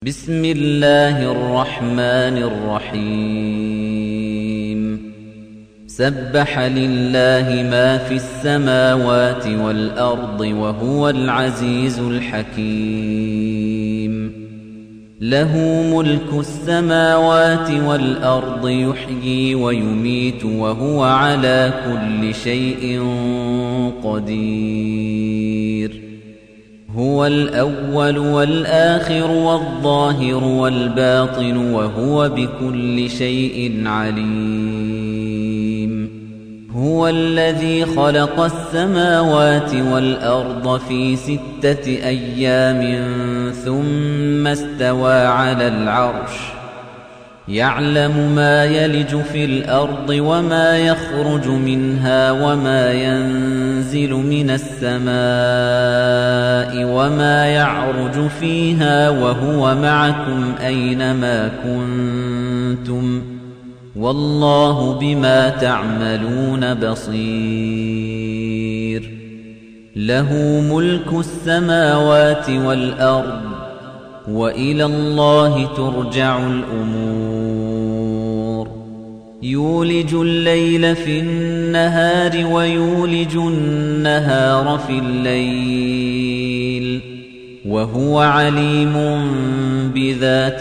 بسم الله الرحمن الرحيم سبح لله ما في السماوات والأرض وهو العزيز الحكيم له ملك السماوات والأرض يحيي ويميت وهو على كل شيء قدير هو الأول والآخر والظاهر والباطن وهو بكل شيء عليم هو الذي خلق السماوات والأرض في 6 أيام ثم استوى على العرش يعلم ما يلج في الأرض وما يخرج منها وما ينزل من السماء وما يعرج فيها وهو معكم أينما كنتم والله بما تعملون بصير له ملك السماوات والأرض وإلى الله ترجع الأمور يولج الليل في النهار ويولج النهار في الليل وهو عليم بذات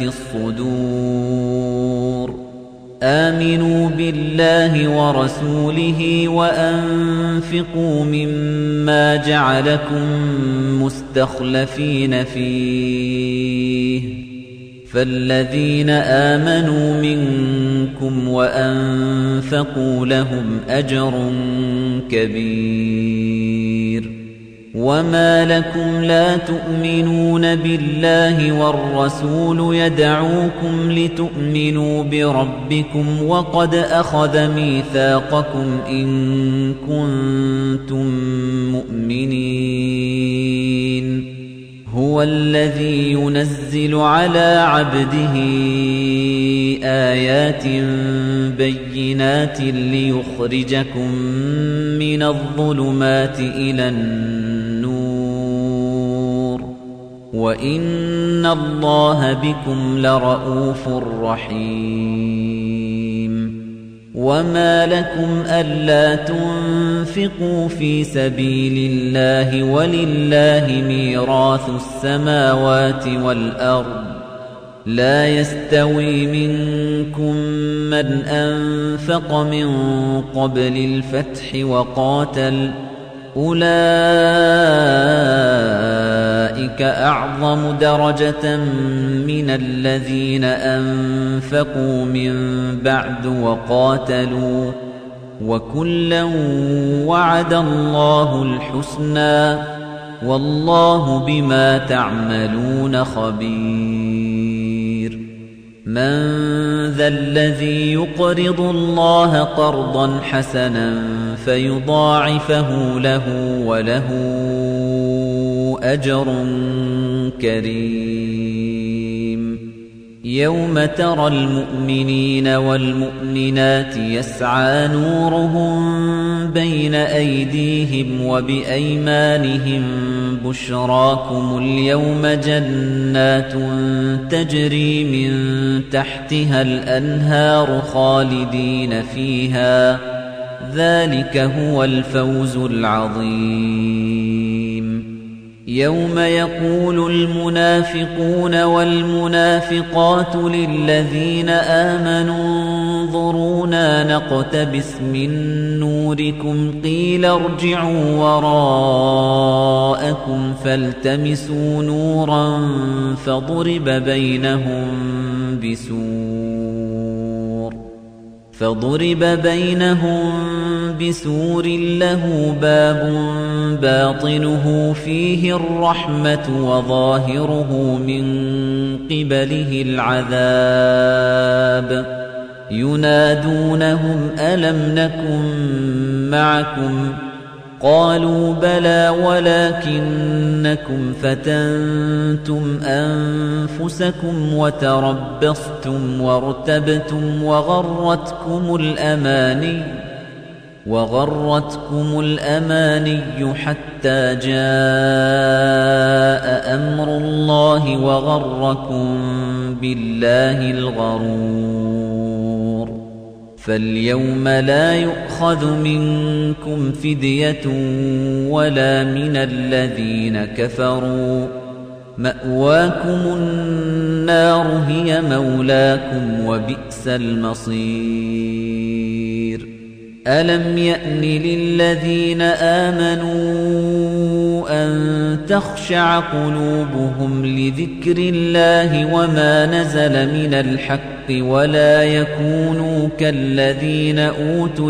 الصدور آمنوا بالله ورسوله وأنفقوا مما جعلكم مستخلفين فيه فالذين آمنوا منكم وأنفقوا لهم أجر كبير وما لكم لا تؤمنون بالله والرسول يدعوكم لتؤمنوا بربكم وقد أخذ ميثاقكم إن كنتم مؤمنين هو الذي ينزل على عبده آيات بينات ليخرجكم من الظلمات إلى النور وإن الله بكم لرؤوف رحيم وما لكم ألا تنفقوا في سبيل الله ولله ميراث السماوات والأرض لا يستوي منكم من أنفق من قبل الفتح وقاتل أولئك أعظم درجة من الذين أنفقوا من بعد وقاتلوا وكلا وعد الله الحسنى والله بما تعملون خبير من ذا الذي يقرض الله قرضا حسنا فيضاعفه له وله أجر كريم يوم ترى المؤمنين والمؤمنات يسعى نورهم بين أيديهم وبأيمانهم بشراكم اليوم جنات تجري من تحتها الأنهار خالدين فيها ذلك هو الفوز العظيم يوم يقول المنافقون والمنافقات للذين آمنوا انظرونا نقتبس من نوركم قيل ارجعوا وراءكم فالتمسوا نورا فضرب بينهم بسور له باب باطنه فيه الرحمة وظاهره من قبله العذاب ينادونهم ألم نكن معكم قالوا بلى ولكنكم فتنتم أنفسكم وتربصتم وارتبتم وغرتكم الأماني وغرتكم الأماني حتى جاء أمر الله وغركم بالله الغرور فاليوم لا يؤخذ منكم فدية ولا من الذين كفروا مأواكم النار هي مولاكم وبئس المصير ألم يأن للذين آمنوا أن تخشع قلوبهم لذكر الله وما نزل من الحق ولا يكونوا كالذين أوتوا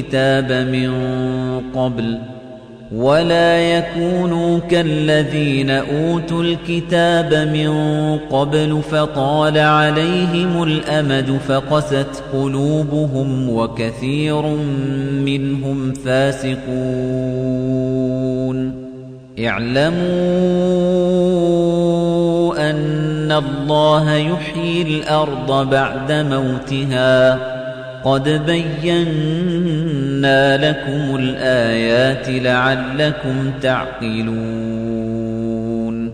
الكتاب من قبل فطال عليهم الأمد فقست قلوبهم وكثير منهم فاسقون اعلموا أن الله يحيي الأرض بعد موتها قد بينا لكم الآيات لعلكم تعقلون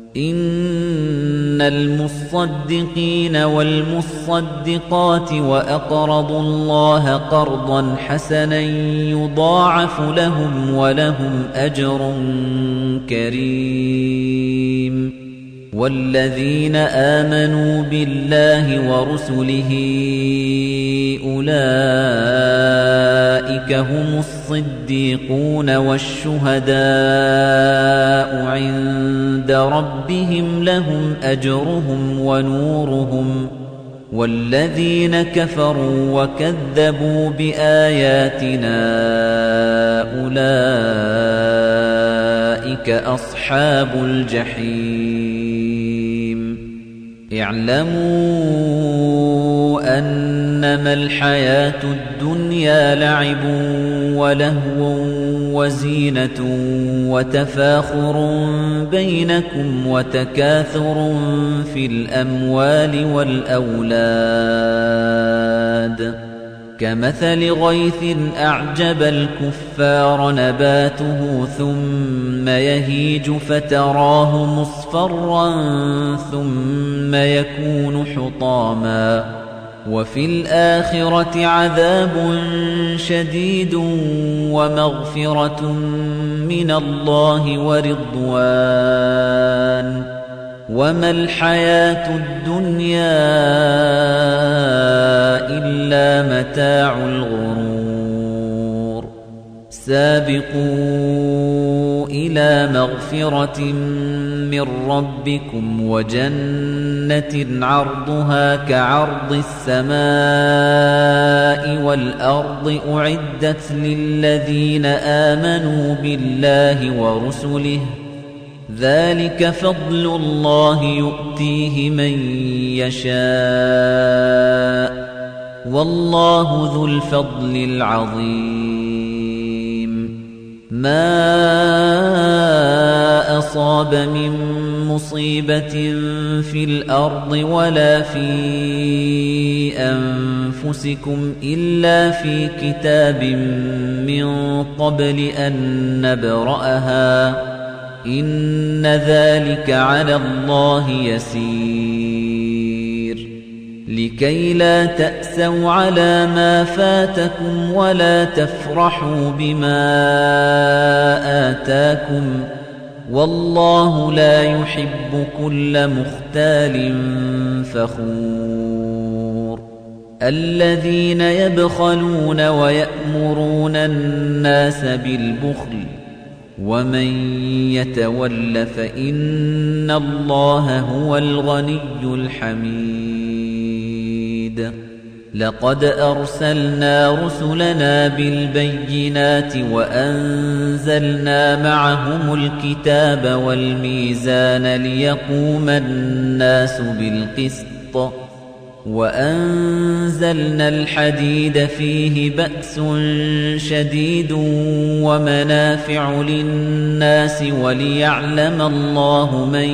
إن المصدقين والمصدقات وأقرضوا الله قرضا حسنا يضاعف لهم ولهم أجر كريم والذين آمنوا بالله ورسله أولئك هم الصديقون والشهداء عند ربهم لهم أجرهم ونورهم والذين كفروا وكذبوا بآياتنا أولئك أصحاب الجحيم اعلموا أنما الحياة الدنيا لعب ولهو وزينة وتفاخر بينكم وتكاثر في الأموال والأولاد كمثل غيث أعجب الكفار نباته ثم يهيج فتراه مصفرا ثم يكون حطاما وفي الآخرة عذاب شديد ومغفرة من الله ورضوان وما الحياة الدنيا إلا متاع الغرور سابقوا إلى مغفرة من ربكم وجنة عرضها كعرض السماء والأرض أعدت للذين آمنوا بالله ورسله ذلك فضل الله يؤتيه من يشاء والله ذو الفضل العظيم ما أصاب من مصيبة في الأرض ولا في أنفسكم إلا في كتاب من قبل أن نبرأها إن ذلك على الله يسير لكي لا تأسوا على ما فاتكم ولا تفرحوا بما آتاكم والله لا يحب كل مختال فخور الذين يبخلون ويأمرون الناس بالبخل ومن يتول فإن الله هو الغني الحميد لقد أرسلنا رسلنا بالبينات وأنزلنا معهم الكتاب والميزان ليقوم الناس بالقسط وأنزلنا الحديد فيه بأس شديد ومنافع للناس وليعلم الله من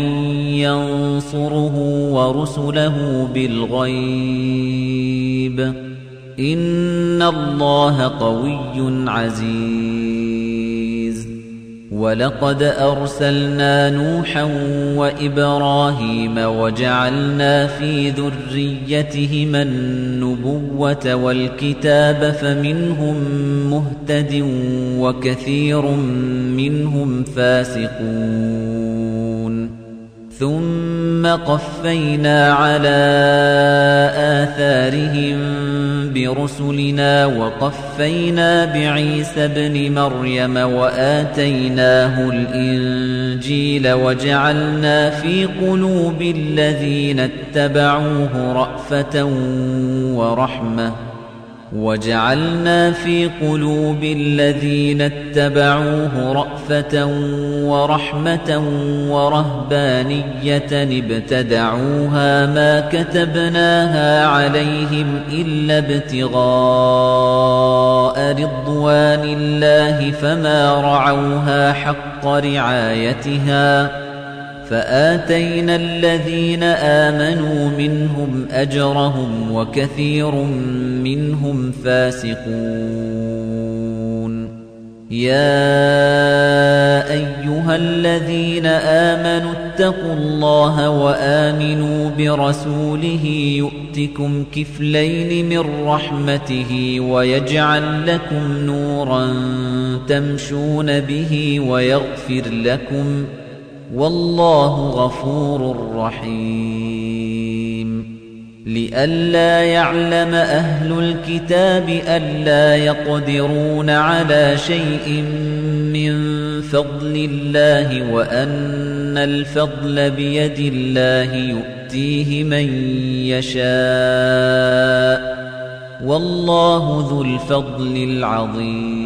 ينصره ورسله بالغيب إِنَّ اللَّهَ قَوِيٌّ عَزِيزٌ وَلَقَدْ أَرْسَلْنَا نُوحًا وَإِبْرَاهِيمَ وَجَعَلْنَا فِي ذُرِّيَّتِهِمَا النُّبُوَّةَ وَالْكِتَابَ فَمِنْهُم مُّهْتَدٍ وَكَثِيرٌ مِّنْهُمْ فَاسِقُونَ ثُمَّ قَفَّيْنَا عَلَى آثَارِهِم بِرُسُلِنَا وَقَفَّيْنَا بِعِيسَى ابْنِ مَرْيَمَ وَآتَيْنَاهُ الْإِنجِيلَ وَجَعَلْنَا فِي قُلُوبِ الَّذِينَ اتَّبَعُوهُ رَأْفَةً وَرَحْمَةً وَرَهْبَانِيَّةً ابْتَدَعُوهَا مَا كَتَبْنَاهَا عَلَيْهِمْ إِلَّا ابْتِغَاءَ رِضْوَانِ اللَّهِ فَمَا رَعَوْهَا حَقَّ رِعَايَتِهَا فَآتَيْنَا الَّذِينَ آمَنُوا مِنْهُمْ أَجْرَهُمْ وَكَثِيرٌ مِّنْهُمْ فَاسِقُونَ يَا أَيُّهَا الَّذِينَ آمَنُوا اتَّقُوا اللَّهَ وَآمِنُوا بِرَسُولِهِ يُؤْتِكُمْ كِفْلَيْنِ مِنْ رَحْمَتِهِ وَيَجْعَلْ لَكُمْ نُورًا تَمْشُونَ بِهِ وَيَغْفِرْ لَكُمْ وَاللَّهُ غَفُورٌ رَّحِيمٌ لِئَلَّا يَعْلَمَ أَهْلُ الْكِتَابِ أَلَّا يَقْدِرُونَ عَلَى شَيْءٍ مِّن فَضْلِ اللَّهِ وَأَنَّ الْفَضْلَ بِيَدِ اللَّهِ يُؤْتِيهِ مَن يَشَاءُ وَاللَّهُ ذُو الْفَضْلِ الْعَظِيمِ